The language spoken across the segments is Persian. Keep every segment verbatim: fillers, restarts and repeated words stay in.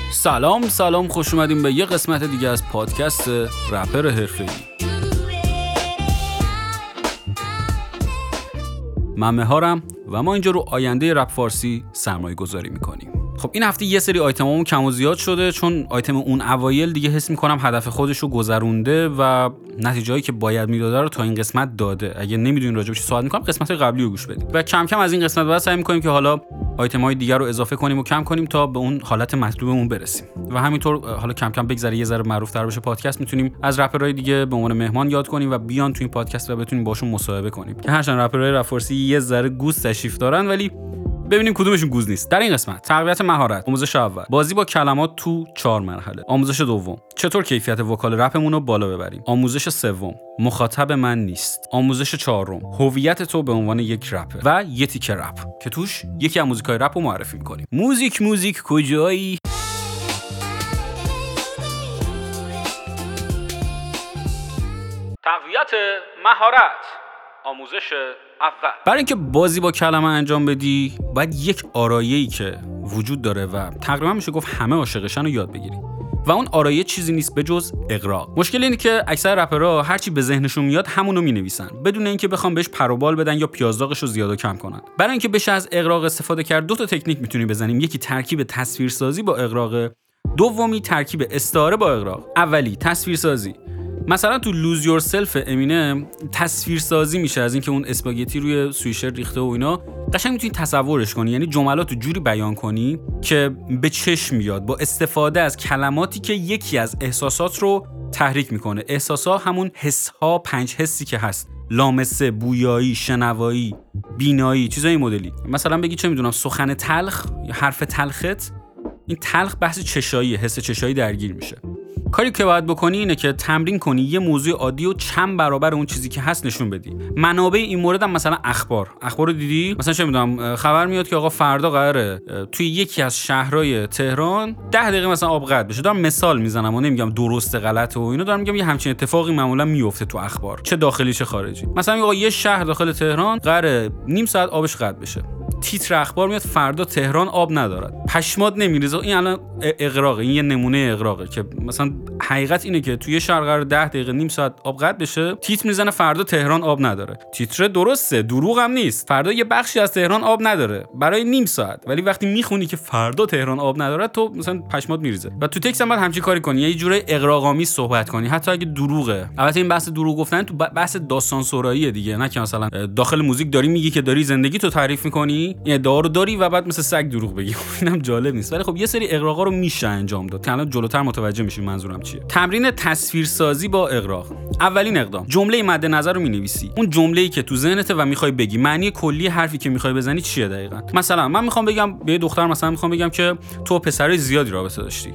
سلام سلام خوش اومدیم به یه قسمت دیگه از پادکست رپر حرفه‌ای. من مهارم و ما اینجا رو آینده رپ فارسی سرمایه گذاری میکنیم. خب این هفته یه سری آیتمامون کم و زیاد شده چون آیتم اون اوایل دیگه حس میکنم هدف خودش رو گذرونده و نتیجه‌ای که باید میداده رو تا این قسمت داده. اگه نمیدونین راجع به چی صحبت میکنم قسمت قبلی رو گوش بدید. و کم کم از این قسمت بعد سعی میکنیم که حالا آیتم‌های دیگر رو اضافه کنیم و کم کنیم تا به اون حالت مطلوبمون برسیم. و همینطور حالا کم کم بگذره یه ذره معروف‌تر بشه پادکست، میتونیم از رپرهای دیگه به عنوان مهمان یاد کنیم و بیان تو این پادکست و بتونیم باشون مصاحبه کنیم. که هرچند رپرهای رپ فارسی یه ذره گوز تشریف دارن ولی ببینیم کدومشون گوز نیست. در این قسمت تقویت مهارت، آموزش اول، بازی با کلمات تو چهار مرحله، آموزش دوم، چطور کیفیت وکال رپمون رو بالا ببریم، آموزش سوم، مخاطب من نیست، آموزش چهارم، هویت تو به عنوان یک رپر و یه تیکه رپ که توش یکی از موزیکای رپ رو معرفی می‌کنیم. موزیک موزیک کجایی؟ تقویت مهارت، آموزش اول. برای اینکه بازی با کلمه انجام بدی باید یک آرایه‌ای که وجود داره و تقریبا میشه گفت همه عاشقشن رو یاد بگیری و اون آرایه چیزی نیست به جز اغراق. مشکل اینه که اکثر رپرها هرچی به ذهنشون میاد همونو مینویسن بدون اینکه بخوام بهش پر و بال بدن یا پیازداغش رو زیاد و کم کنن. برای اینکه بشه از اغراق استفاده کرد دو تا تکنیک میتونیم بزنیم. یکی ترکیب تصویرسازی با اغراق، دومی ترکیب استعاره با اغراق. اولی تصویرسازی. مثلا تو لوز یور سلف امینه تصویر سازی میشه از اینکه اون اسپاگتی روی سویشر ریخته و اینا قشنگ میتونی تصورش کنی، یعنی جملات رو جوری بیان کنی که به چشم میاد با استفاده از کلماتی که یکی از احساسات رو تحریک میکنه. احساسات همون حس ها، پنج حسی که هست: لامسه، بویایی، شنوایی، بینایی، چیزای مدلی. مثلا بگی چه میدونم سخن تلخ یا حرف تلخت، این تلخ بحث چشایی، حس چشایی درگیر میشه. کاری که باید بکنی اینه که تمرین کنی یه موضوع عادی و چند برابر اون چیزی که هست نشون بدی. منابع این مورد هم مثلا اخبار. اخبار رو دیدی؟ مثلا چه میدونم خبر میاد که آقا فردا قراره توی یکی از شهرهای تهران ده دقیقه مثلا آب قطع بشه. دارم مثال میزنم و نمیگم درسته غلطه و اینو، دارم میگم یه همچین اتفاقی معمولا میفته تو اخبار، چه داخلی چه خارجی. مثلا آقا یه شهر داخل تهران قراره نیم ساعت آبش قطع بشه. تیتر اخبار میاد فردا تهران آب ندارد. پشمات نمیریزه. این الان اغراقه، این یه نمونه اغراقه که مثلا حقیقت اینه که توی شهر قرار ده دقیقه نیم ساعت آب قطع بشه، تیتر میزنه فردا تهران آب نداره. تیتر درسته، دروغ هم نیست، فردا یه بخشی از تهران آب نداره برای نیم ساعت، ولی وقتی میخونی که فردا تهران آب نداره تو مثلا پشمات میریزه. و تو تکست هم باید همچین کاری کنی، یه جوری اغراق‌آمیز صحبت کنی حتی اگه دروغه. البته این بحث دروغ گفتن تو بحث داستان سراییه دیگه، نه که مثلا داخل موزیک داری میگی که داری زندگی تو تعریف میکنی، این ادعا رو داری و بعد مثل سگ دروغ بگی. اینم جالب نیست. ولی خب یه سری اغراقا رو میشه انجام داد. الان جلوتر متوجه میشین منظورم چیه. تمرین تصویرسازی با اغراق. اولین اقدام، جمله مد نظر رو مینویسی. اون جمله‌ای که تو ذهنته و میخوای بگی، معنی کلی حرفی که میخوای بزنی چیه دقیقاً. مثلا من میخوام بگم به دختر، مثلا میخوام بگم که تو پسرای زیادی رابطه داشتی.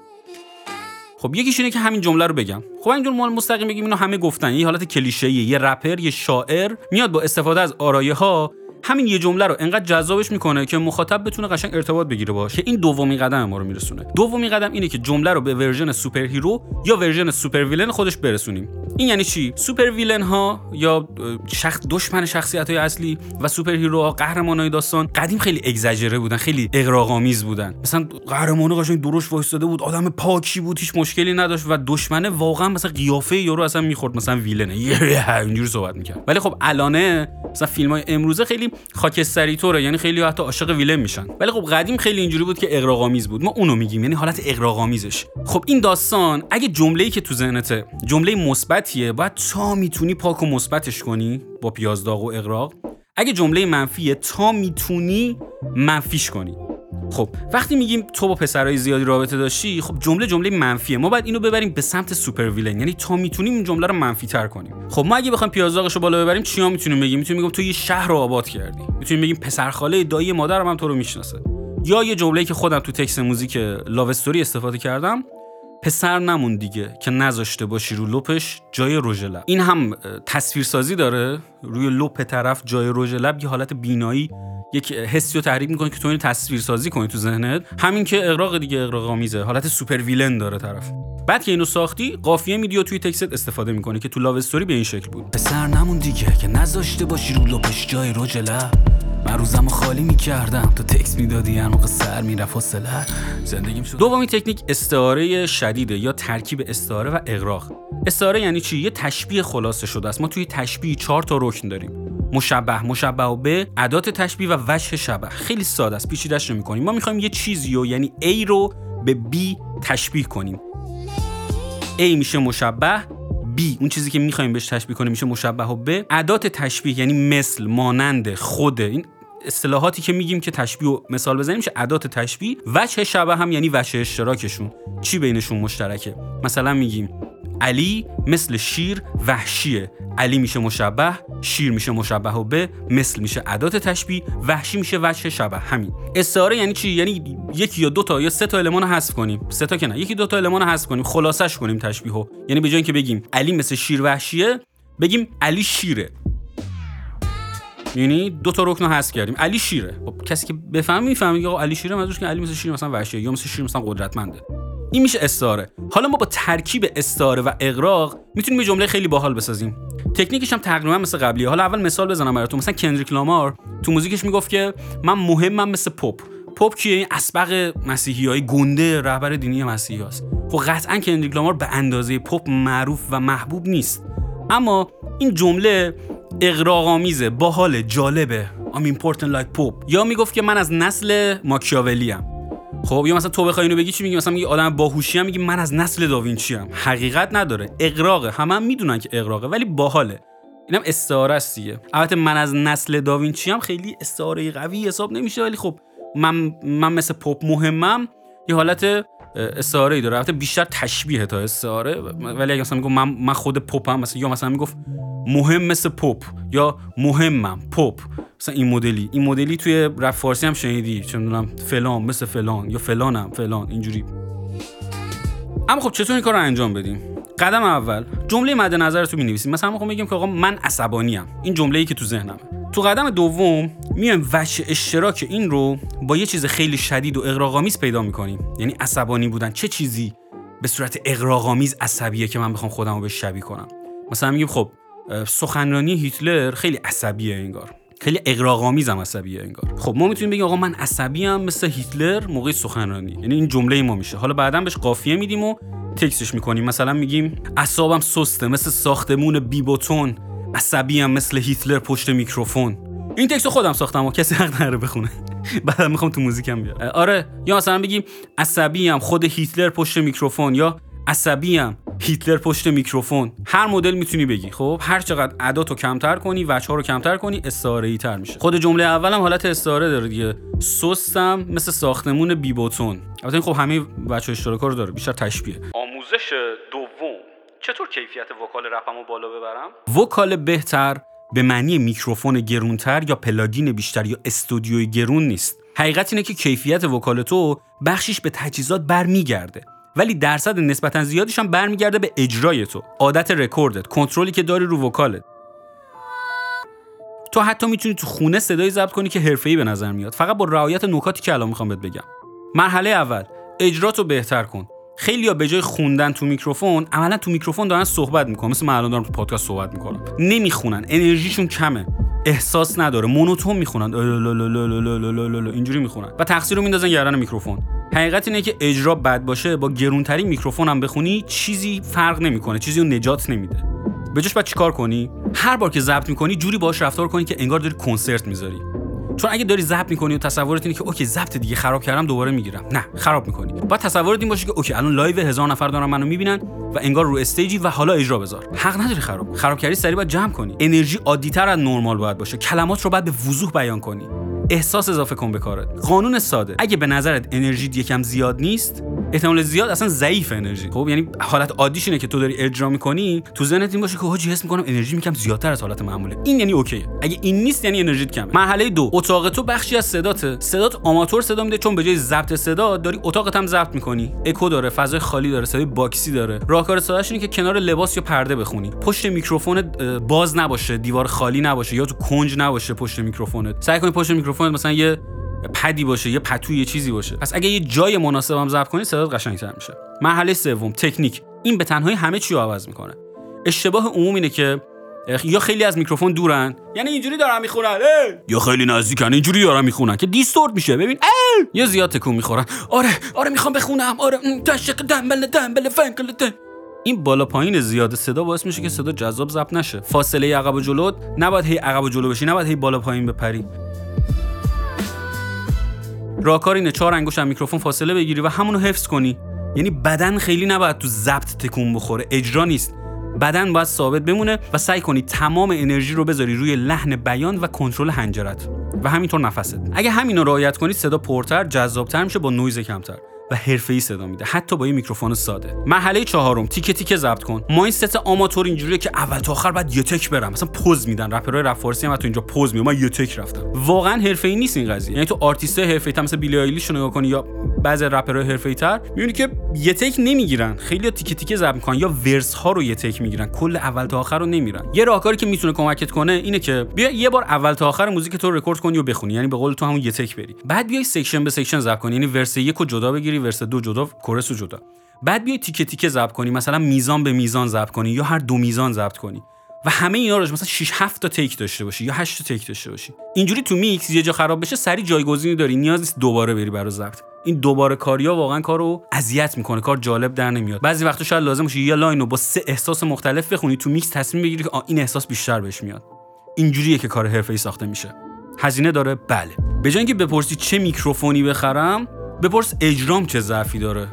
خب یکیش اینه که همین جمله رو بگم. خب اینجور مال مستقیم بگیم اینو همه گفتن، یه حالت کلیشه‌ایه. یه رپر، یه شاعر میاد با استفاده از آرایه‌ها همین یه جمله رو انقدر جذابش میکنه که مخاطب بتونه قشنگ ارتباط بگیره باشه. این دومین قدم ما رو میرسونه. دومین قدم اینه که جمله رو به ورژن سوپر هیرو یا ورژن سوپر ویلن خودش برسونیم. این یعنی چی؟ سوپر ویلن ها یا شخص دشمن شخصیت های اصلی و سوپر هیرو ها، قهرمانای داستان قدیم خیلی اگزاجره بودن، خیلی اغراق‌آمیز بودن. مثلا قهرمان قشنگ درشت وایساده بود، آدم پاکی بود، هیچ مشکلی نداشت و دشمنه واقعا مثلا قیافه یارو اصلا میخورد، مثلا ویلنه اینجوری صحبت میکرد. ولی خب الانه مثلا فیلم‌های امروزه خیلی خاکستری طوره، یعنی خیلی حتی عاشق ویلن میشن. ولی خب قدیم خیلی اینجوری بود که اغراق‌آمیز بود. ما اونو میگیم، یعنی حالت اغراق‌آمیزش. خب این داستان اگه جمله‌ای که تو ذهنته جمله مثبتیه، باید تا میتونی پاک و مثبتش کنی با پیازداغ و اغراق. اگه جمله منفیه تا میتونی منفیش کنی. خب وقتی میگیم تو با پسرای زیادی رابطه داشتی، خب جمله جمله منفیه، ما باید اینو ببریم به سمت سوپر ویلن، یعنی تا میتونیم این جمله رو منفی تر کنیم. خب ما اگه بخوایم پیازداغشو بالا ببریم چیا میتونیم بگیم؟ میتونیم بگیم تو یه شهر رو آباد کردی. میتونیم بگیم پسرخاله دایی مادرم هم تو رو میشناسه. یا یه جمله‌ای که خودم تو تکست موزیک لاو استوری استفاده کردم، پسر نمون دیگه که نذاشته باشی رو لپش جای رژ لب. این هم تصویرسازی داره، روی لپ طرف جای رژ لب یه حالت بینایی، یک حسی رو تحریک میکنه که تو این تصویر سازی کنی تو ذهنت. همین که اغراق دیگه اغراق‌آمیزه، حالت سوپر ویلن داره طرف. بعد که اینو ساختی، قافیه میدی و توی تکست استفاده میکنی که تو لاو استوری به این شکل بود. پسر نمون دیگه که نذاشته باشی رو لپش جای رژ لب، من روزمو خالی میکردم تو تکس میدادی هر موقع سر میرفت و سلر زندگیم شد. دومین تکنیک استعاره شدیده یا ترکیب استعاره و اغراق. استعاره یعنی چی؟ یه تشبیه خلاصه شده است. ما توی تشبیه چهار تا رکن داریم: مشبه، مشبه به، ادات تشبیه و وجه شبه. خیلی ساده است، پیچیده‌اش نمی‌کنیم. ما می‌خوایم یه چیزی رو یعنی A رو به B تشبیه کنیم. A میشه مشبه، B اون چیزی که می‌خوایم بهش تشبیه کنیم میشه مشبه به. ادات تشبیه یعنی مثل، مانند، خود، این اصطلاحاتی که میگیم که تشبیه و مثال بزنیم میشه ادات تشبیه. وجه شبه هم یعنی وجه اشتراکشون، چی بینشون مشترکه. مثلا میگیم علی مثل شیر وحشیه. علی میشه مشبه، شیر میشه مشبه به، مثل میشه ادات تشبیه، وحشی میشه وجه شبه. همین. استعاره یعنی چی؟ یعنی یکی یا دو تا یا سه تا المان رو حذف کنیم. سه تا که نه، یکی دو تا المان رو حذف کنیم، خلاصش کنیم تشبیهو. یعنی به جای اینکه بگیم علی مثل شیر وحشیه، بگیم علی شیره. یعنی دو تا رکن رو حذف کردیم. علی شیره. خب کسی که بفهمه میفهمه که آقا علی شیره منظورش که علی مثل شیر مثلا وحشیه یا مثل شیر مثلا قدرتمنده. این میشه استعاره. حالا ما با ترکیب استعاره و اغراق میتونیم یه جمله خیلی باحال بسازیم. تکنیکش هم تقریبا مثل قبلیه. حالا اول مثال بزنم براتون. مثلا کندریک لامار تو موزیکش میگفت که من مهمم مثل پاپ. پاپ کیه؟ این اسبق مسیحیای گنده رهبر دینی مسیحیاست. خب قطعا کندریک لامار به اندازه پاپ معروف و محبوب نیست، اما این جمله اغراق‌آمیزه، باحال، جالبه. I'm important like Pope. یا میگفت که من از نسل ماکیاولی ام. خب یا مثلا تو بخوای اینو بگی چی میگی؟ مثلا میگی آدم باهوشی ام، میگی من از نسل داوینچی ام. حقیقت نداره، اغراقه. همه هم میدونن که اغراقه ولی باحاله. اینم استعاره است دیگه. البته من از نسل داوینچی ام خیلی استعاره قوی حساب نمیشه، ولی خب من من مثل پاپ مهمم یه حالت استعاره‌ای داره. البته بیشتر تشبیه تا استعاره. ولی اگه مثلا میگم من من خود پاپم، مثلا یا مثلا میگفت مهم مثل پاپ یا مهمم پاپ، مثلا این مدلی این مدلی توی رپ فارسی هم شنیدی، چه میدونم فلان مثل فلان یا فلانم فلان اینجوری. اما خب چطور این کار رو انجام بدیم؟ قدم اول جمله مد نظرت رو می‌نویسیم. مثلا ما خب میگیم که آقا من عصبانی‌ام، این جمله‌ای که تو ذهنمه. تو قدم دوم میایم وجه اشتراک این رو با یه چیز خیلی شدید و اغراق‌آمیز پیدا می‌کنیم. یعنی عصبانی بودن چه چیزی به صورت اغراق‌آمیز عصبیه که من بخوام خودمو بهش شبیه کنم. مثلا میگیم خب سخنرانی هیتلر خیلی عصبیه انگار، خیلی اغراق‌آمیزم عصبیه انگار. خب ما میتونیم بگیم آقا من عصبی‌ام مثل هیتلر موقع سخنرانی. یعنی این جمله ما میشه. حالا بعداً بهش قافیه میدیم و تکستش میکنیم. مثلا میگیم اعصابم سسته مثل ساختمون بی بتون، عصبی‌ام مثل هیتلر پشت میکروفون. این تکستو خودم ساختم و کسی حق نداره بخونه. بعدا میخوام تو موزیکم بیارم. آره. یا مثلا بگیم عصبی‌ام خود هیتلر پشت میکروفون یا عصبی‌ام هیتلر پشت میکروفون. هر مدل میتونی بگی. خب هر چقدر اداتو کمتر کنی، وجه‌ها رو کمتر کنی، استعاره‌ای تر میشه. خود جمله اولم حالت استعاره داره دیگه. سستم مثل ساختمون بی بتون. البته خب همه وجه اشتراکا رو داره، بیشتر تشبیه. آموزش دوم، چطور کیفیت وکال رپمو بالا ببرم؟ وکال بهتر به معنی میکروفون گرونتر یا پلاگین بیشتر یا استودیوی گرون نیست. حقیقت اینه که کیفیت وکال تو بخشیش به تجهیزات برمیگرده، ولی درصد نسبتا زیادیش هم برمیگرده به اجرای تو، عادت رکوردت، کنترلی که داری رو وکالت. تو حتی میتونی تو خونه صدایی ضبط کنی که حرفه‌ای به نظر میاد، فقط با رعایت نکاتی که الان میخوام بهت بگم. مرحله اول، اجراتو بهتر کن. خیلی‌ها به جای خوندن تو میکروفون، عملاً تو میکروفون دارن صحبت میکنن. مثل من الان دارم تو پادکست صحبت میکنم. نمیخونن، انرژیشون کمه، احساس نداره، مونوتون میخونن، اینجوری میخونن و تقصیر رو میندازن گردن میکروفون. حقیقت اینه که اجرا بد باشه، با گرونترین میکروفون هم بخونی چیزی فرق نمیکنه، چیزی رو نجات نمیده. به جاش باید چیکار کنی؟ هر بار که ضبط میکنی جوری باهاش رفتار کنی که انگار داری کنسرت میذاری. چون اگه داری ضبط میکنی و تصورت اینه که اوکی ضبط دیگه خراب کردم دوباره میگیرم، نه خراب میکنی. باید تصورت این باشه که اوکی الان لایو هزار نفر دارن منو میبینن و انگار رو استیجی و حالا اجرا بذار. حق نداری خراب خراب کردی، سریع باید جمع کنی. انرژی عادی‌تر از نرمال باید باشه. کلمات رو باید به وضوح بیان کنی. احساس اضافه کن به کارت. قانون ساده، اگه به نظرت انرژی یکم زیاد نیست، احتمال زیاد اصلا ضعیف انرژی. خب یعنی حالت عادیش اینه که تو داری اجرا میکنی، تو ذهنت این باشه که حاجی حس میکنم انرژی میکم زیادتر از حالت معموله. این یعنی اوکی. اگه این نیست یعنی انرژیت کمه. مرحله دو، اتاق تو بخشی از صداته. صدات آماتور صدا میده، چون به جای ضبط صدا داری اتاقت هم ضبط میکنی. اکو داره، فضای خالی داره، صدای باکسی داره. راهکار سادهش اینه که کنار لباس یا پرده بخونی. پشت میکروفون باز نباشه، دیوار خالی نباشه یا تو کنج نباشه پشت میکروفونت. سعی کن پشت میکروفونت مثلا یه پدی باشه، یه پتوی، یه چیزی باشه. پس اگه یه جای مناسب هم ضبط کنی صدات قشنگ‌تر میشه. مرحله سوم، تکنیک. این به تنهایی همه چی رو عوض میکنه. اشتباه عمومی اینه که یا خیلی از میکروفون دورن یعنی اینجوری دارن میخونن، یا خیلی نزدیکن اینجوری دارن میخونن که دیستورت میشه، ببین ای! یا زیاد تکون میخورن، آره آره میخوام بخونم، آره تشک دنبل دنبل فنکل دن. این بالا پایین زیاد صدا باعث میشه که صدا جذاب ضبط نشه. فاصله عقب و جلو نباید هی عقب و جلو بشی، نباید هی بالا پایین بپری. راهکار اینه چهار انگشت از میکروفون فاصله بگیری و همونو حفظ کنی. یعنی بدن خیلی نباید تو ضبط تکون بخوره، اجرا نیست. بدن باید ثابت بمونه و سعی کنی تمام انرژی رو بذاری روی لحن بیان و کنترل حنجرت و همینطور نفست. اگه همینا رو رعایت کنی صدا پرتر، جذابتر میشه با نویز کمتر و حرفه‌ای صدا میده، حتی با یه میکروفون ساده. مرحله چهارم، تیکه تیکه ضبط کن. مایندست آماتور اینجوریه که اول تا آخر بعد یه تک برم، مثلا پوز میدن. رپرهای رپ فارسی هم تو اینجا پوز میدن، من یه تک رفتم. واقعا حرفه‌ای نیست این قضیه. یعنی تو آرتیستای حرفه‌ای تا مثلا بیلی آیلیش رو نگاه کنی یا بعضی رپرهای حرفه‌ای تر، میبینی که یه تک نمیگیرن، خیلی تیکه تیکه ضبط میکنن یا ورس ها رو یه تک میگیرن، کل اول تا آخر رو نمیرن. یه راهکاری که میتونه کمکت کنه اینه که بیا یه بار اول تا آخر موزیک تو رو رکورد کنی و بخونی، یعنی به قول تو همون یه تک بری. بعد بیای سکشن به سکشن ضبط کنی، یعنی ورس یک رو جدا بگیری، ورس دو جدا، کورس رو جدا. بعد بیای تیکه تیکه ضبط کنی، مثلا میزان به میزان ضبط کنی یا هر دو میزان ضبط کنی و همه اینا رو مثلا شش هفت تا تیک داشته باشی یا هشت تا تیک داشته باشی. اینجوری تو میکس یه جا خراب بشه سری جایگزینی داری، نیاز نیست دوباره بری برای ضبط. این دوباره کاریا واقعا کارو اذیت میکنه، کار جالب در نمیاد. بعضی وقتا شاید لازم باشه یه لاین رو با سه احساس مختلف بخونی، تو میکس تصمیم بگیری که این احساس بیشتر بهش میاد. اینجوریه که کار حرفه‌ای ساخته میشه. هزینه داره، بله. به جای اینکه بپرسی چه میکروفونی بخرم، بپرس اجرام چه ضعفی داره،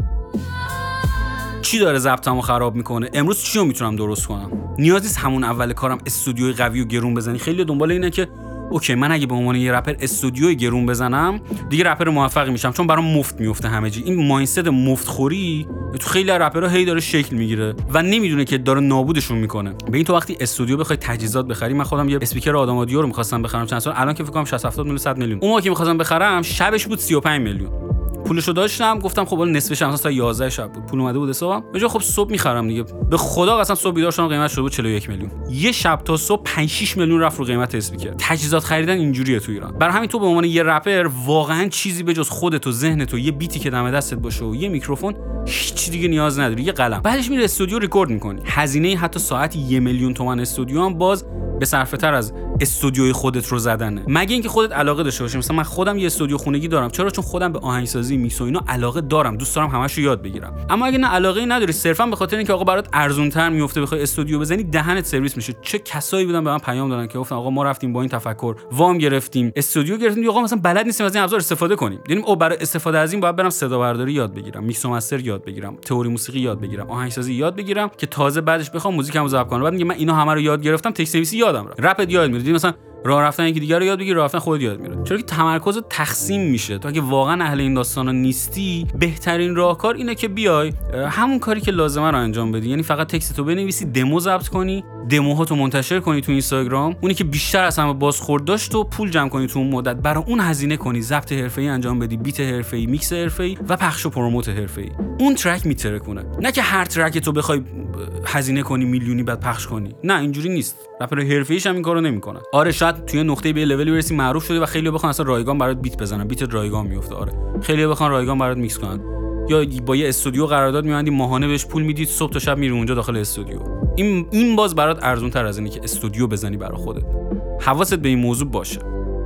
چی داره ضبطمو خراب میکنه، امروز چی رو میتونم درست کنم. نیاز نیست همون اول کارم استودیوی قوی و گرون بزنی. خیلی دنبال اینه که اوکی من اگه به عنوان یه رپر استودیوی گرون بزنم دیگه رپر موفقی میشم، چون برام مفت میفته همه چی. این مایندست مفت خوری تو خیلی رپرها هی داره شکل میگیره و نمیدونه که داره نابودشون میکنه. به این تو وقتی استودیو بخوای تجهیزات بخری، من خودم یه اسپیکر آدم آدیو رو می‌خواستم بخرم چند سال، الان که فکر کنم شصت هفتاد میلیون صد میلیون. اون موقع که می‌خواستم بخرم شبش بود سی و پنج میلیون. پولشو داشتم، گفتم خب الان نصفش هم تا یازده شب بود پول اومده بود حسابم. بجا خب صبح میخرم دیگه. به خدا قسم صبح بیدار شدم قیمت شده بود چهل و یک میلیون. یه شب تا صبح پنج شش میلیون رفت رو قیمت اسپیکر. تجهیزات خریدن اینجوریه تو ایران. برای همین تو به عنوان یه رپر واقعا چیزی به جز خودت و ذهنت و یه بیتی که دم دستت باشه و یه میکروفون هیچ دیگه نیاز نداری، یه قلم. بعدش میری استودیو رکورد میکنی. هزینه حتی ساعت یک میلیون تومان استودیو هم باز به صرفه تر از استودیوی خودت رو زدنه، مگه اینکه خودت علاقه داشته باشی. مثلا من خودم یه استودیو خونگی دارم. چرا؟ چون خودم به آهنگسازی، میکس و اینا علاقه دارم، دوست دارم همش رو یاد بگیرم. اما اگه نه علاقه نداری، صرفا به خاطر اینکه آقا برات ارزون تر میفته بخوای استودیو بزنی، دهنت سرویس میشه. چه کسایی بودن به من پیام دادن که گفتن آقا ما رفتیم با این تفکر وام گرفتیم، استودیو گرفتیم، آقا مثلا بلد نیستیم از این ابزار استفاده کنیم. یعنی او برای استفاده از این باید برم صدا برداری یاد بگیرم، میکس و مستر یاد بگیرم، تئوری موسیقی یاد بگیرم، آهنگسازی یاد بگیرم که تازه بعدش بخوام موزیکمو ضبط کنم. بعد میگم من اینا همه رو یاد گرفتم، تکست نویسی یادم رفت، رپ یاد میاد، مثلا راه رفتن یکی دیگه رو یاد بگیر، راه رفتن خودت یاد میره. چرا که تمرکز تقسیم میشه. تو اگه واقعا اهل این داستانا نیستی، بهترین راهکار اینه که بیای همون کاری که لازمه رو انجام بدی. یعنی فقط تکستو بنویسی، دمو ضبط کنی، دموهاتو منتشر کنی تو اینستاگرام، اونی که بیشتر از همه بازخورد داشت و پول جمع کنی تو اون مدت، برای اون هزینه کنی، ضبط حرفه‌ای انجام بدی، بیت حرفه‌ای، میکس حرفه‌ای و پخش و پروموت حرفه‌ای. اون ترک میتره کنه. نه که هر ترک تو بخوای هزینه کنی میلیونی بعد پخش کنی. نه اینجوری نیست. رپر حرفه‌ایش هم این کارو نمیکنن. آره شاید توی نقطه به لولی برسی معروف شدی و خیلی بخوان اصلا رایگان برات بیت بزنن، بیت رایگان میفته. آره خیلی بخوان رایگان برات میکس کنن، یا با یه استودیو قرارداد می‌بندی، ماهانه بهش پول میدید، صبح تا شب میری اونجا داخل استودیو. این این باز برات ارزون تر از اینه که استودیو بزنی برای خودت. حواست به این موضوع باشه.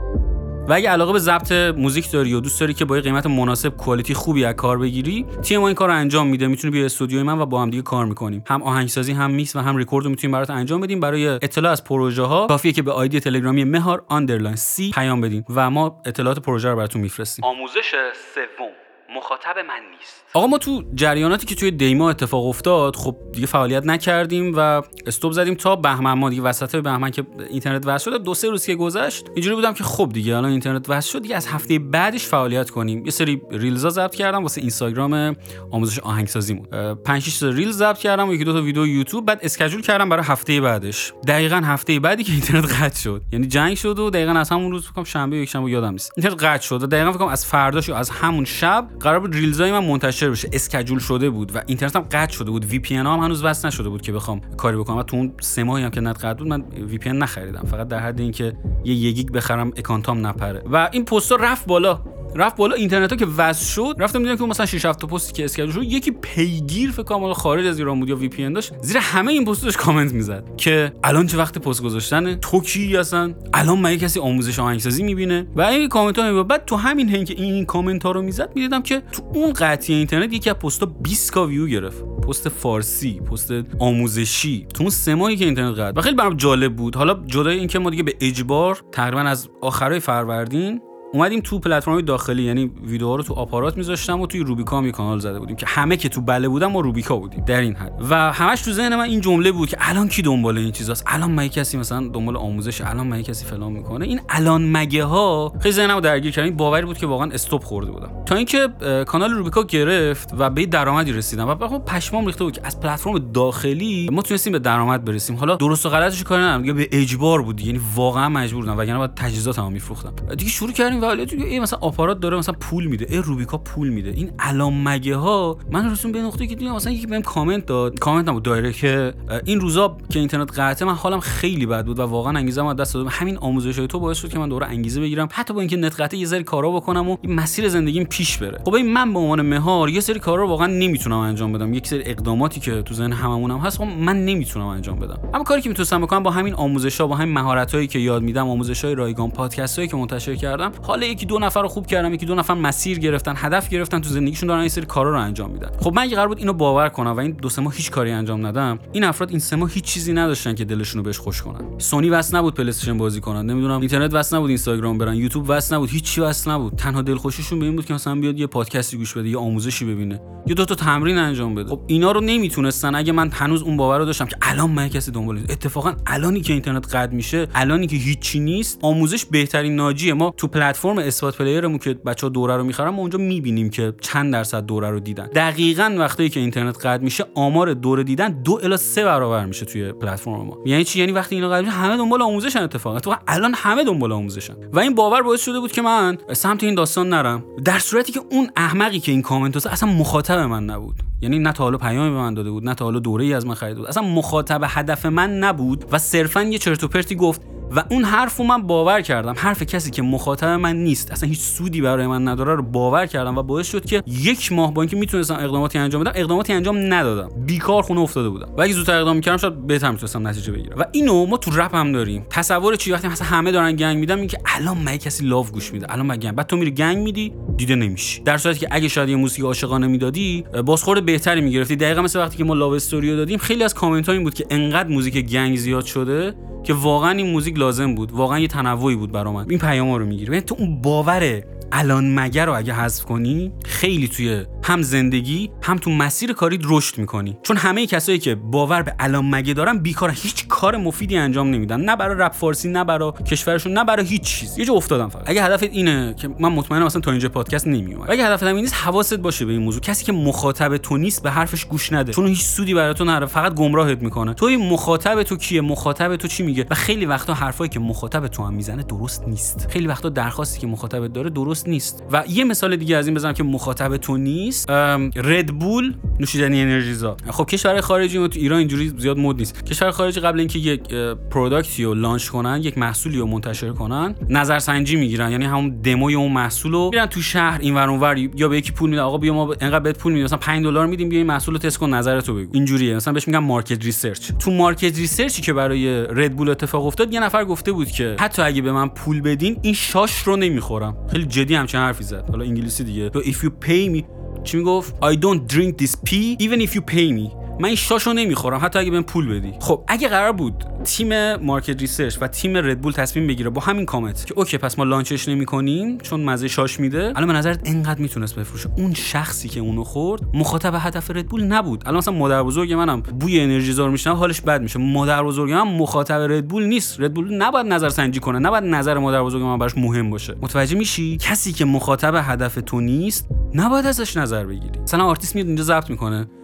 و اگه علاقه به ضبط موزیک داری و دوست داری که با یه قیمت مناسب کوالیتی خوبی از کار بگیری، تیم ما این کارو انجام میده. میتونی بیا استودیوی من و با هم دیگه کار میکنیم. هم آهنگسازی، هم میکس و هم رکورد رو میتونیم برات انجام بدیم. برای اطلاع از پروژه ها کافیه که به آیدی تلگرامی مهار آندرلاین سی پیام بدین و ما اطلاعات پروژه رو براتون میفرستیم. آموزش سوم، مخاطب من نیست. آقا ما تو جریاناتی که توی دیما اتفاق افتاد، خب دیگه فعالیت نکردیم و استوب زدیم تا بهمن. ما دیگه وسط بهمن که اینترنت وصل شد، دو سه روز که گذشت اینجوری بودم که خب دیگه الان اینترنت وصل شد، دیگه از هفته بعدش فعالیت کنیم. یه سری ریلزا ضبط کردم واسه اینستاگرام آموزش آهنگسازیمون، پنج شش تا ریل ضبط کردم و یکی دو تا ویدیو یوتیوب. بعد اسکیجول کردم برای هفته بعدش، دقیقاً هفته بعدی که اینترنت قطع شد. یعنی جنگ شد و دقیقاً از همون روز فکر کنم شنبه یک شنبه یادم نیست اینترنت قطع شد. دقیقاً فکر کنم از فرداش یا از همون شب قرار بود ریلزای من منتشر بشه، اسکیجول شده بود و اینترنتم قطع شده بود، وی پی ان هم هنوز وصل نشده بود که بخوام کاری بکنم. و تو اون سه ماهی هم که نت قطع بود من وی پی ان نخریدم، فقط در حد اینکه یه یک گیگ بخرم اکانتام نپره. و این پست‌ها رفت بالا رفت بالا اینترنت ها که وصل شد، رفتم دیدم که مثلا شش هفت تا پستی که اسکیجول شد یکی پیگیر فکر کنم خارج از ایران بود یا وی پی ان داشت، زیر همه این پستاش کامنت میزد که الان چه وقت پست گذاشتنه، تو کی هستن، الان مگه کسی آموزش آهنگسازی میبینه و این کامنت ها. بعد تو همین هنگ که این کامنت ها رو میزد میدیدم که تو اون قطعه اینترنت یکی از پست‌ها بیست کا ویو گرفت، پست فارسی، پست آموزشی، تو اون سه ماهی که اینترنت قطع. و خیلی برام جالب بود. حالا جدای این که ما دیگه به اجبار تقریبا از آخرای فروردین اومدیم تو پلتفرم‌های داخلی، یعنی ویدیوها رو تو آپارات می‌ذاشتم و توی روبیکا هم یه کانال زده بودیم که همه که تو بله بودن ما روبیکا بودیم در این حد. و همش تو ذهن من این جمله بود که الان کی دنبال این چیزاست، الان مگه کسی مثلا دنبال آموزش، الان مگه کسی فلان میکنه. این الان مگه ها خیلی ذهنمو درگیر کرد. این باوری بود که واقعا استاپ خورده بودم تا اینکه کانال روبیکا گرفت و به درآمدی رسیدم و واقعا پشمام ریخته بود که از پلتفرم داخلی ما تونستیم به درآمد برسیم. حالا درست و غلطش کاری ندارم، دیگه به اجبار بود، یعنی واقعا مجبور بودم وگرنه بعد تجهیزاتمو میفروختم. دیگه شروع کردیم و دیگه مثلا آپارات داره مثلا پول میده، ای روبیکا پول میده. این الان مگه ها من رسون به نقطه‌ای که دیگه مثلا یکی بهم کامنت داد، کامنت نبود دایرکت، که این روزا که اینترنت قطعه من حالم خیلی بد بود و واقعا انگیزه‌ام از دست دادم. همین آموزشای تو باعث شد که من دوباره انگیزه بگیرم، حتی با اینکه نت قطعه یه سری کارا بکنم و این مسیر زندگیم پیش بره. خب این من به عنوان مهار یه سری کارا رو واقعا نمیتونم انجام بدم، یک سری اقداماتی که تو ذهن هممونم هست من نمیتونم انجام بدم. اما کاری که میتونستم بکنم با همین آموزش‌ها، با همین مهارتایی که یاد میدم، آموزش‌های رایگان، پادکست‌هایی که منتشر کردم، حالا یکی دو نفر رو خوب کردم، یکی دو نفر مسیر گرفتن، هدف گرفتن تو زندگیشون، دارن این سری کارا رو انجام میدن. خب من اگه قرار بود اینو باور کنم و این دو سه ماه هیچ کاری انجام ندم، این افراد این سه ماه هیچ چیزی نداشتن که دلشون رو بهش خوش کنن. سونی واسه نبود پلی استیشن بازی کنن، نمیدونم اینترنت واسه نبود اینستاگرام برن، یوتیوب واسه نبود، هیچ چی واسه نبود. تنها دلخوشیشون به این بود که مثلا بیاد یه پادکستی گوش بده، یه آموزشی ببینه، یه دو تا تمرین انجام بده. خب اینا رو نمیتونستن. اگه من هنوز اون باور رو داشتم که الان من کسی دنبال، اتفاقا الانی که اینترنت قطع میشه، الانی که هیچی نیست، آموزش بهترین ناجیه. ما تو پلتفرم اثبات پلیرمون که بچا دوره رو میخرن، ما اونجا میبینیم که چند درصد دوره رو دیدن. دقیقاً وقتی که اینترنت قطع میشه آمار دوره دیدن دو الی سه برابر میشه توی پلتفرم ما. یعنی چی؟ یعنی وقتی اینا قطع میشه همه دنبال آموزشن. اتفاقا تو الان همه دنبال آموزشن و این باور باعث شده بود که من سمت این داستان نرم، در صورتی که اون احمقی که این کامنت اصلا مخاطب من نبود. یعنی نه تا حالا پیامی به من داده بود، نه تا حالا دوره‌ای از من خریده بود، اصلا مخاطب هدف من نبود و صرفاً یه چرت و پرتی گفت و اون حرفو من باور کردم. حرف کسی که مخاطب من نیست، اصلا هیچ سودی برای من نداره رو باور کردم و باعث شد که یک ماه با اینکه میتونستم اقداماتی انجام بدم، اقداماتی انجام ندادم. بیکار خونه افتاده بودم و اگه زودتر اقدام می‌کردم شاید بهتر میتونستم نتیجه بگیرم. و اینو ما تو رپ هم داریم. تصور چی وقتی مثلا همه دارن گنگ میدن، این که الان مگه کسی لاف گوش میده، الان مگه بعد تو میری گنگ میدی دیده نمیشی، در صورتی که اگه شاید یه موسیقی عاشقانه میدادی بازخورد بهتری میگرفتی. دقیقاً مثل وقتی که ما لاو استوریو دادیم، خیلی از کامنت ها این بود که انقدر موزیک گنگ زیاد شده که واقعا این موزیک لازم بود، واقعا یه تنوعی بود برام. این پیاما رو میگیره. ببین تو اون باور الان مگه رو اگه حذف کنی، خیلی توی هم زندگی هم تو مسیر کاری رشد میکنی. چون همه کسایی که باور به الان مگه دارن بیکارن، هیچ کار مفیدی انجام نمیدن، نه برای رپ فارسی، نه برای کشورشون، نه برای هیچ چیز. یه جا افتادم. فقط اگه هدفت اینه که من مطمئنم مثلا تا اینجا پادکست نمیومد، اگه هدفت این نیست، حواست باشه به این موضوع. کسی که مخاطب تو نیست به حرفش گوش نده، چون هیچ سودی برای تو نداره، فقط گمراهت میکنه. توی مخاطب تو کیه، مخاطب تو چی میگه. و خیلی وقتا حرفایی که مخاطب تو هم میزنه درست نیست. خیلی وقتا درخواستی که مخاطبت داره درست نیست. و یه مثال دیگه از این بزنم که مخاطب تو نیست، ردبول نوشیدنی انرژیزا. خب کشور خارجی ما تو ایران اینجوری زیاد مد نیست. کشور خارجی قبل اینکه یک پروداکتی رو لانچ کنن، یک محصولی رو منتشر کنن، نظرسنجی میگیرن. یعنی همون دموی اون محصول رو میرن تو شهر این ور اون ور، یا به یکی پول میدن، آقا بیا ما انقدر بهت پول میدیم، مثلا پنج دلار میدیم، بیا این محصول رو تست کن، نظرتو بگو. اینجوریه. مثلا بهش میگن مارکت ریسرچ. تو مارکت ریسرچی که برای ردبول اتفاق افتاد، یه نفر گفته بود که حتی اگه به من پول بدین این شاش رو نمیخورم. خیلی جدی همچین حرفی زد. حالا انگلیسی دیگه. تو if you pay me، چی میگفت؟ I don't drink this pee even if you pay me. من این شاشو نمیخورم حتی اگه بهم پول بدی. خب اگه قرار بود تیم مارکت ریسرچ و تیم ردبول تصمیم بگیره با همین کامنت که اوکی پس ما لانچش نمیکنیم چون مزه شاش میده، الان به نظرت اینقدر میتونست بفروشه؟ اون شخصی که اونو خورد مخاطب هدف ردبول نبود. الان مثلا مادر بزرگ منم بوی انرژیزار میشنم حالش بد میشه. مادر بزرگ من مخاطب ردبول نیست. ردبول نباید نظر سنجی کنه، نباید نظر مادر بزرگ من براش مهم باشه. متوجه میشی؟ کسی که مخاطب هدف تو نیست نباید ازش نظر بگیری. مثلا آرتیست میاد اینجا ضبط میکنه،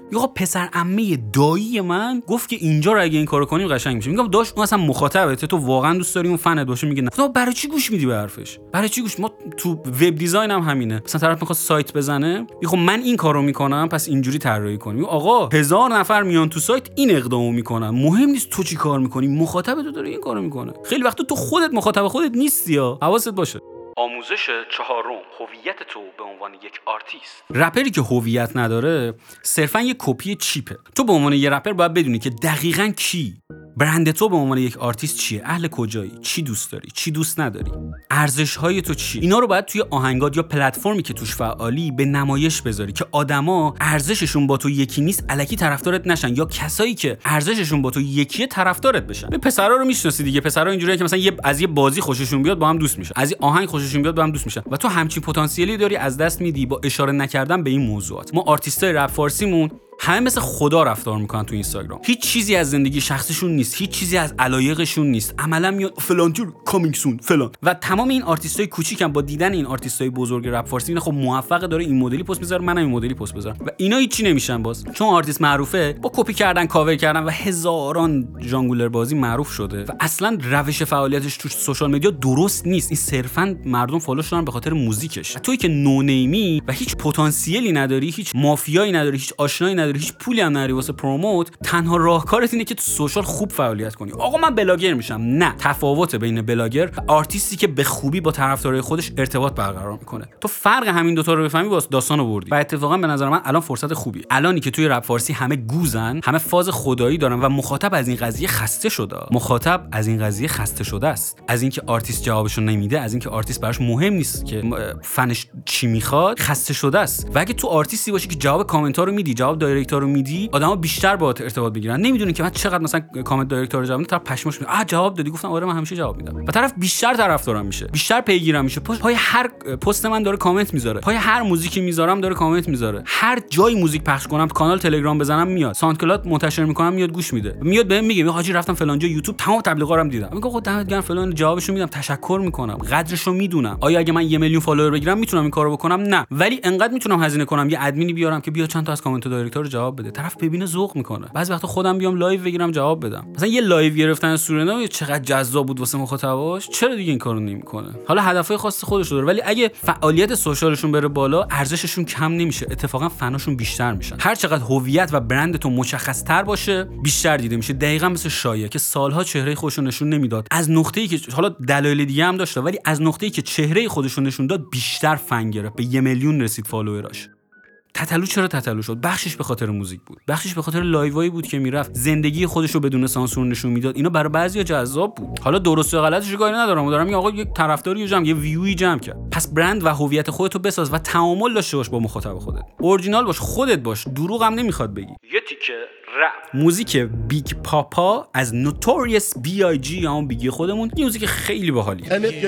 یا پسر عمه دایی من گفت که اینجا رو اگه این کارو کنیم قشنگ میشه. میگم داش اون اصلا مخاطبته، تو واقعا دوست داری اون فنت باشه؟ میگه نه. تو برای چی گوش میدی به حرفش؟ برای چی گوش؟ ما تو وب دیزاین هم همینه. مثلا طرف میخواد سایت بزنه، میگه من این کارو میکنم پس اینجوری طراحی کنیم. آقا هزار نفر میان تو سایت این اقدامو میکنن، مهم نیست تو چی کار میکنی، مخاطب تو داره این کارو میکنه. خیلی وقتا تو خودت مخاطب خودت نیستی ها، حواست باشه. آموزش چهارم، هویت تو به عنوان یک آرتیست. رپری که هویت نداره صرفا یک کپی چیپه. تو به عنوان یه رپر باید بدونی که دقیقاً کی، برند تو به عنوان یک آرتیست چیه، اهل کجایی، چی دوست داری، چی دوست نداری، ارزش‌های تو چی. اینا رو باید توی آهنگات یا پلتفرمی که توش فعالی به نمایش بذاری که آدما ارزششون با تو یکی نیست الکی طرفدارت نشن، یا کسایی که ارزششون با تو یکیه طرفدارت بشن. به پسرا رو میشناسی دیگه، پسرا اینجوریه که مثلا یه از یه بازی خوششون بیاد با هم دوست میشن، از یه آهنگ خوششون بیاد با هم دوست میشن و تو همچین پتانسیلی داری از دست میدی با اشاره نکردن به این موضوعات. ما آرتیستای رپ فارسیمون همه مثل خدا رفتار میکنن تو اینستاگرام. هیچ چیزی از زندگی شخصیشون نیست، هیچ چیزی از علایقشون نیست. عملا میاد فلان جور کامینگ سون فلان. و تمام این آرتیستای کوچیکم با دیدن این آرتیستای بزرگ رپ فارسی اینا خب موفق داره این مدلی پست میذاره، منم این مدلی پست بذارم و اینا هیچی نمیشن باز، چون آرتیست معروفه با کپی کردن، کاور کردن و هزاران ژانگولر بازی معروف شده و اصلا روش فعالیتش تو سوشال مدیا درست نیست. این صرفا مردم فالوش دارن به خاطر موزیکش. تویی که نو نیمی و هیچ پتانسیلی نداری، هیچ مافیایی نداری، هیچ آشنایی نداری، هیچ پولی هم نداری واسه پروموت، تنها راهکارت اینه که تو سوشال خوب فعالیت کنی. آقا من بلاگر میشم. نه، تفاوت بین بلاگر و آرتیستی که به خوبی با طرفدارای خودش ارتباط برقرار میکنه. تو فرق همین دو تا رو بفهمی واسه داستان آوردی. و اتفاقا به نظر من الان فرصت خوبیه. الانی که توی رپ فارسی همه گوزن، همه فاز خدایی دارن و مخاطب از این قضیه خسته شده. مخاطب از این قضیه خسته شده است. از اینکه آرتیست جوابشو نمیده، از اینکه آرتیست براش مهم نیست که فنش چی میخواد، خسته شده است. و اگه تو آرتیستی باشی که جواب کامنت ها رو میدی، جواب دایرکت ها رو میدی، آدما بیشتر باهات ارتباط بگیرن. نمیدونی که من چقدر مثلا کامنت دایرکت ها رو جواب میدم، طرف پشماش میاد آ جواب دادی، گفتم آره من همیشه جواب میدم. و طرف بیشتر طرفدارم میشه، بیشتر پیگیرم میشه. پای هر پست من داره کامنت میذاره، پای هر موزیکی میذارم داره کامنت میذاره، هر جای موزیک پخش کنم، کانال تلگرام بزنم میاد، ساوند کلاد منتشر میکنم میاد گوش میده، میاد بهم میگه حاجی رفتم فلان جا یوتیوب تمام تبلیغا رو هم دیدم. میگم خب دمت گرم فلان، جوابشو میدم، تشکر میکنم، قدرشو میدونم. آیا اگه من یه میلیون فالوور بگیرم میتونم این کارو بکنم؟ نه، ولی انقدر میتونم هزینه کنم یه ادمینی بیارم که بیا چند تا از کامنت دایرکت رو جواب بده، طرف ببینه ذوق میکنه. بعضی وقتا خودم بیام لایو بگیرم جواب بدم. مثلا یه لایو گرفتن سورنا چقدر جذاب بود واسه مخاطباش، چرا دیگه این کارو نمیکنه؟ حالا هدفهای خاص خودش داره، ولی اگه فعالیت سوشالشون بره بالا ارزششون کم نمیشه، اتفاقا فناشون بیشتر میشن. هر چقدر هویت و برند تو مشخص‌تر باشه بیشتر دیده میشه. دقیقاً مثل شایعه که سالها چهره خودش رو نشون نمیداد، از نقطه‌ای که حالا دلایل دیگه هم داشته ولی از نقطه‌ای که چهره خودش رو نشون داد بیشتر فن گرفت، به یه میلیون رسید فالووراش. تتلو چرا تتلو شد؟ بخشش به خاطر موزیک بود، بخشش به خاطر لایوایی بود که میرفت زندگی خودش رو بدون سانسور نشون میداد. اینا برای بعضیا جذاب بود. حالا درست و غلطش کاری ندارم، دارم میگم آقا یک طرفداری جمع، یه ویوی جمع کرد. پس برند و هویت خودت رو بساز و تعامل داشته باش با مخاطب خودت. اورجینال باش، خودت باش، دروغ هم نمیخواد بگی. یه تیکه رپ موزیک بیگ پاپا از نوتوریوس بی آی جی یا اون بیگی خودمون، یه موزیک خیلی باحالیه.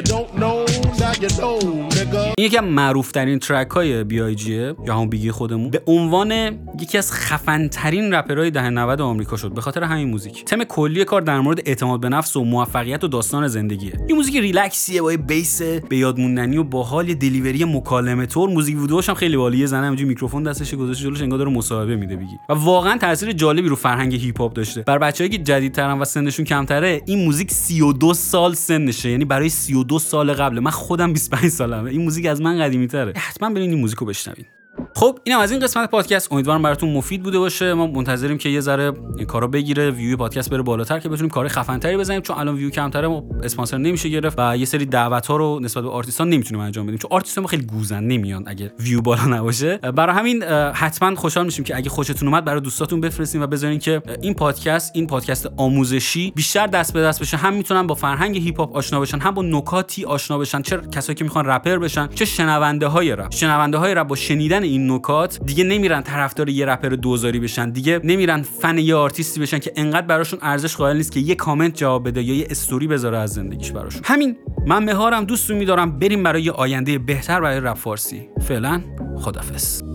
این یکی از معروف ترین ترک های بی آی جیه یا اون بیگی خودمون، به عنوان یکی از خفن ترین رپرهای دهه نود آمریکا شد به خاطر همین موزیک. تم کلی کار در مورد اعتماد به نفس و موفقیت و داستان زندگیه. یه موزیک ریلکسیه با بیس به یاد موندنی و باحال، یه دلیوری مکالمه طور. موزیک ویدیوش هم خیلی باحالیه، زنه همینجوری میکروفون دستش گذاشته جلوش انگار داره مصاحبه میده بیگی. و واقعا تاثیر جالبی رو فرهنگ هیپ هاپ داشته. برای بچه‌ای که جدیدترن و سنشون کمتره، این موزیک سی و دو سال سنشه، یعنی برای سی و دو سال قبل. من خودم بیست و پنج سالمه، این موزیک از من قدیمی‌تره. حتما برین این موزیکو بشنوین. خب اینم از این قسمت پادکست، امیدوارم براتون مفید بوده باشه. ما منتظریم که یه ذره این کارا بگیره، ویو پادکست بره بالاتر که بتونیم کار خفن‌تری بزنیم، چون الان ویو کمتره، ما اسپانسر نمیشه گرفت و یه سری دعوت‌ها رو نسبت به آرتیستان نمیتونیم انجام بدیم، چون آرتیست‌ها خیلی گوزن نمیان اگه ویو بالا نباشه. برای همین حتما خوشحال میشیم که اگه خوشتون اومد برای دوستاتون بفرستین و بذارین که این پادکست این پادکست آموزشی بیشتر دست به دست بشه، هم میتونن با فرهنگ هیپ هاپ آشنا بشن، هم با نکاتی آشنا بشن، چه کسایی که میخوان رپر بشن، چه شنونده‌های رپ. شنونده‌های رپ با شنیدن این نکات دیگه نمیرن طرفدار یه رپر دوزاری بشن، دیگه نمیرن فن یه آرتیستی بشن که انقدر براشون ارزش قائل نیست که یه کامنت جواب بده یا یه استوری بذاره از زندگیش براشون. همین، من مهارم، دوستون می‌دارم، بریم برای یه آینده بهتر برای رپ فارسی. فعلا خدافظ.